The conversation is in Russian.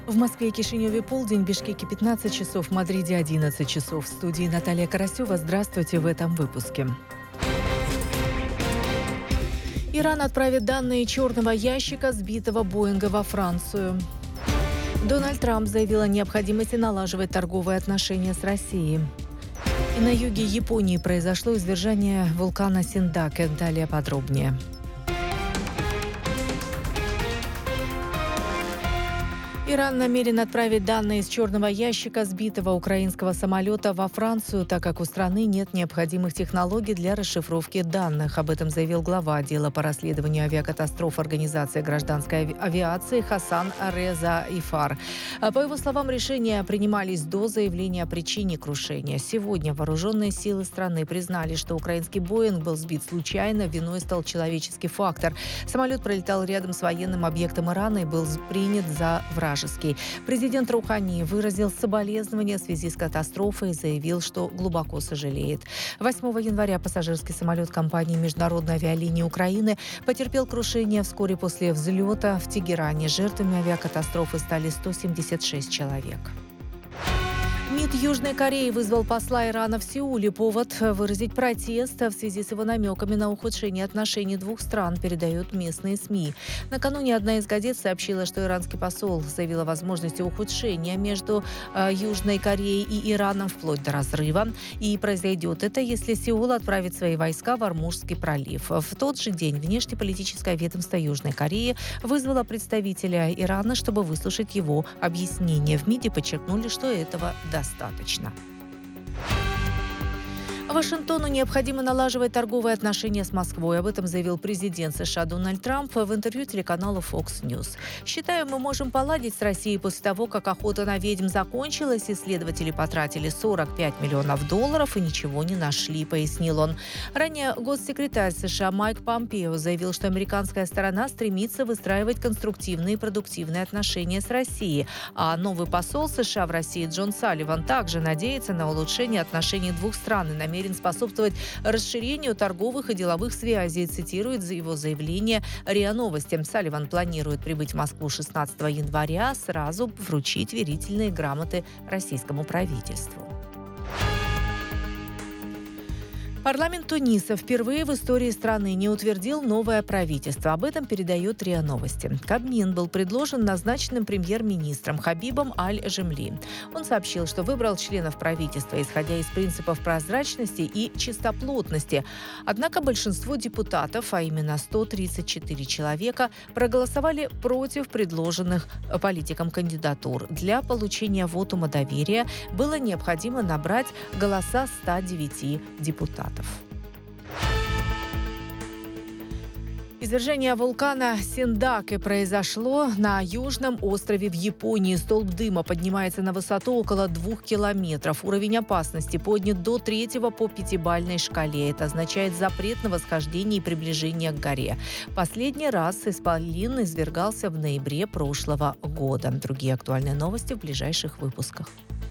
В Москве и Кишиневе полдень, в Бишкеке 15 часов, в Мадриде 11 часов. В студии Наталья Карасева. Здравствуйте в этом выпуске. Иран отправит данные черного ящика сбитого Боинга во Францию. Дональд Трамп заявил о необходимости налаживать торговые отношения с Россией. И на юге Японии произошло извержение вулкана Синдаке. Далее подробнее. Иран намерен отправить данные из черного ящика сбитого украинского самолета во Францию, так как у страны нет необходимых технологий для расшифровки данных. Об этом заявил глава отдела по расследованию авиакатастроф Организации гражданской авиации Хасан Реза Ифар. По его словам, решения принимались до заявления о причине крушения. Сегодня вооруженные силы страны признали, что украинский Боинг был сбит случайно, виной стал человеческий фактор. Самолет пролетал рядом с военным объектом Ирана и был принят за вражеский. Президент Роухани выразил соболезнования в связи с катастрофой и заявил, что глубоко сожалеет. 8 января пассажирский самолет компании «Международной авиалинии Украины» потерпел крушение вскоре после взлета в Тегеране. Жертвами авиакатастрофы стали 176 человек. МИД Южной Кореи вызвал посла Ирана в Сеуле. Повод – выразить протест в связи с его намеками на ухудшение отношений двух стран, передают местные СМИ. Накануне одна из газет сообщила, что иранский посол заявил о возможности ухудшения между Южной Кореей и Ираном вплоть до разрыва. И произойдет это, если Сеул отправит свои войска в Ормужский пролив. В тот же день внешнеполитическое ведомство Южной Кореи вызвало представителя Ирана, чтобы выслушать его объяснение. В МИДе подчеркнули, что этого достаточно. Вашингтону необходимо налаживать торговые отношения с Москвой. Об этом заявил президент США Дональд Трамп в интервью телеканалу Fox News. «Считаю, мы можем поладить с Россией после того, как охота на ведьм закончилась. Исследователи потратили $45 миллионов и ничего не нашли», пояснил он. Ранее госсекретарь США Майк Помпео заявил, что американская сторона стремится выстраивать конструктивные и продуктивные отношения с Россией. А новый посол США в России Джон Салливан также надеется на улучшение отношений двух стран и намерен способствовать расширению торговых и деловых связей, цитирует его заявление РИА Новости. Салливан планирует прибыть в Москву 16 января, сразу вручить верительные грамоты российскому правительству. Парламент Туниса впервые в истории страны не утвердил новое правительство. Об этом передает РИА Новости. Кабмин был предложен назначенным премьер-министром Хабибом Аль-Жемли. Он сообщил, что выбрал членов правительства, исходя из принципов прозрачности и чистоплотности. Однако большинство депутатов, а именно 134 человека, проголосовали против предложенных политикам кандидатур. Для получения вотума доверия было необходимо набрать голоса 109 депутатов. Извержение вулкана Синдаке произошло на южном острове в Японии. Столб дыма поднимается на высоту около 2 километров. Уровень опасности поднят до 3 по 5-бальной шкале. Это означает запрет на восхождение и приближение к горе. Последний раз исполин извергался в ноябре прошлого года. Другие актуальные новости в ближайших выпусках.